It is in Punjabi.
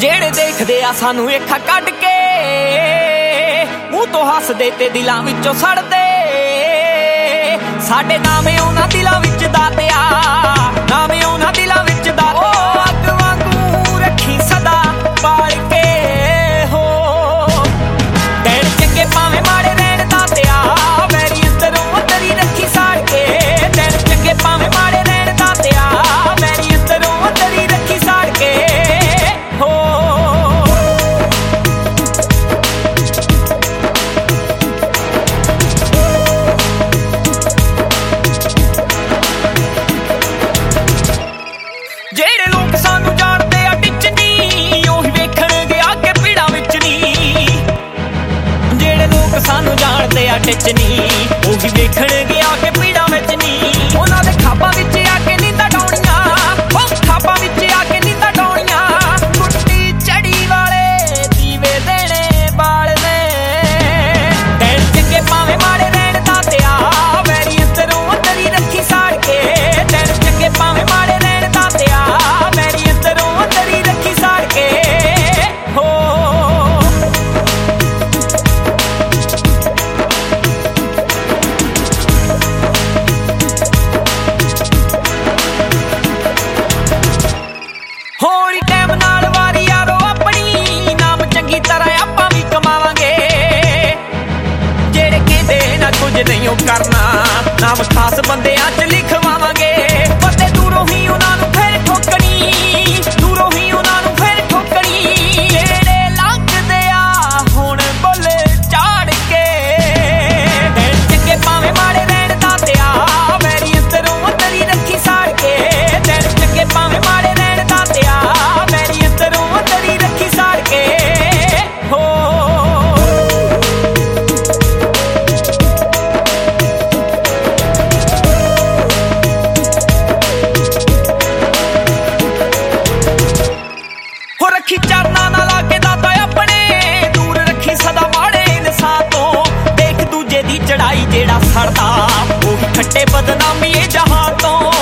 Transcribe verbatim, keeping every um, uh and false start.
ਜਿਹੜੇ ਦੇਖਦੇ ਆ ਸਾਨੂੰ ਅੱਖਾਂ ਕੱਢ ਕੇ, ਮੂੰਹ ਤੋਂ ਹੱਸਦੇ ਤੇ ਦਿਲਾਂ ਵਿੱਚੋਂ ਸੜਦੇ। ਸਾਡੇ ਨਾਵੇਂ ਉਹਨਾਂ ਦਿਲਾਂ ਵਿੱਚ ਦਾਤਿਆ, ਨਾਵੇਂ ਉਹਨਾਂ ਦਿਲਾਂ ਵਿੱਚ ਦਾ ਉਹ ਅੱਗ ਵਾਂਗੂ ਰੱਖੀ ਸਦਾ ਬਾਲ ਕੇ। ਹੋ ਦਿਨ ਚੰਗੇ ਭਾਵੇਂ ਮਾੜੇ ਰਹਿਣ ਦਾਤਿਆ, ਮੇਰੀ ਅੰਦਰੋਂ ਅੰਦਰ ਹੀ ਰੱਖੀ ਸਾੜ ਕੇ। ਦਿਨ ਚੰਗੇ ਭਾਵੇਂ ਮਾੜੇ ਰਹਿਣ ਦਾਤਿਆ, ਮੇਰੀ ਅੰਦਰੋਂ ਅੰਦਰ ਹੀ ਰੱਖੀ ਸਾੜ ਕੇ। ਹੋ ਜਿਹੜੇ ਲੋਕ ਸਾਨੂੰ ਜਾਣਦੇ ਆ ਟਿੱਚ ਨੀ, ਉਹੀ ਵੇਖਣਗੇ ਆ ਕੇ ਪੀੜਾਂ ਵਿੱਚ ਨੀ। ਜਿਹੜੇ ਲੋਕ ਸਾਨੂੰ ਜਾਣਦੇ ਆ ਟਿੱਚ ਨੀ, ਉਹੀ ਵੇਖਣਗੇ ਆ ਕੇ ਪੀੜਾਂ ਵਿੱਚ ਨੀ। ਉਹਨਾਂ ਦੇ ਖਾਬਾਂ ਵਿੱਚ ਆ ਕੇ ਨੀਂਦਾਂ ਡਾਉਣੀਆਂ, ਉਹ ਖਾਬਾਂ ਵਿੱਚ ਆ ਕੇ ਨੀਂਦਾਂ ਡਾਉਣੀਆਂ। ਗੁੱਡੀ ਚੜੀ ਵਾਲੇ ਦੀਵੇ ਦੇਣੇ ਬਾਲਦੇ। ਦਿਨ ਚੰਗੇ ਭਾਵੇਂ ਮਾੜੇ ਰਹਿਣ ਦਾਤਿਆ, ਮੇਰੀ ਅੰਦਰੋਂ ਅੰਦਰ ਹੀ ਰੱਖੀ ਸਾੜ ਕੇ। ਦਿਨ ਚੰਗੇ ਭਾਵੇਂ ਮਾੜੇ ਰਹਿਣ ਦਾਤਿਆ, ਮੇਰੀ ਅੰਦਰੋਂ ਅੰਦਰ ਹੀ ਰੱਖੀ ਸਾੜ ਕੇ। ਹੋ ਹੋਲੀ ਟਾਈਮ ਨਾਲ ਵਾਰੀ ਯਾਰੋ ਆਪਣੀ, ਨਾਮ ਚੰਗੀ ਤਰ੍ਹਾਂ ਆਪਾਂ ਵੀ ਕਮਾਵਾਂਗੇ। ਜਿਹੜੇ ਕਹਿੰਦੇ ਨਾ ਕੁਝ ਨਹੀਂ ਉਹ ਕਰਨਾ, ਨਾਮ ਖਾਸ ਬੰਦਿਆਂ 'ਚ ਲਿਖਵਾਵਾਂਗੇ। ਬੰਦੇ ਦੂਰੋਂ ਹੀ ਉਹਨਾਂ ਨੂੰ ਫਿਰ ਠੋਕਣੀ, ਦੂਰੋਂ ਹੀ ਉਹਨਾਂ ਨੂੰ ਫਿਰ ਠੋਕਣੀ। ਜਿਹੜੇ ਲੰਘਦੇ ਆ ਹੁਣ ਬੁੱਲ ਝਾੜ ਕੇ। ਦਿਨ ਚੰਗੇ ਭਾਵੇਂ ਮਾੜੇ ਰਹਿਣ ਦਾਤਿਆ, ਮੇਰੀ ਅੰਦਰੋਂ ਅੰਦਰ ਹੀ ਰੱਖੀ ਸਾੜ ਕੇ। ਦਿਨ ਚੰਗੇ ਭਾਵੇਂ ਮਾੜੇ ਰਹਿਣ ਦਾਤਿਆ, ਮੇਰੀ ਅੰਦਰੋਂ ਅੰਦਰ ਹੀ ਰੱਖੀ ਸਾੜ ਕੇ। ਹੋ ਹੋ ਰੱਖੀ ਚਰਨਾਂ ਨਾਲ ਲਾ ਕੇ ਦਾਤਾ ਆਪਣੇ, ਦੂਰ ਰੱਖੀ ਸਦਾ ਮਾੜੇ ਇਨਸਾਨ ਤੋਂ। ਦੇਖ ਦੂਜੇ ਦੀ ਚੜਾਈ ਜਿਹੜਾ ਸੜਦਾ, ਉਹੀ ਖੱਟੇ ਬਦਨਾਮੀ ਇਹ ਜਹਾਨ ਤੋਂ।